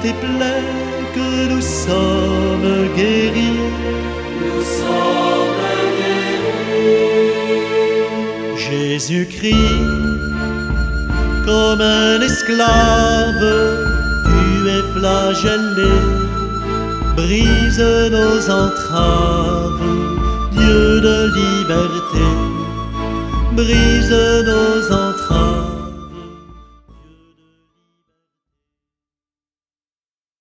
tes plaies que nous sommes guéris. Nous sommes guéris. Jésus-Christ, comme un esclave, tu es flagellé. Brise nos entraves, Dieu de liberté. Brise nos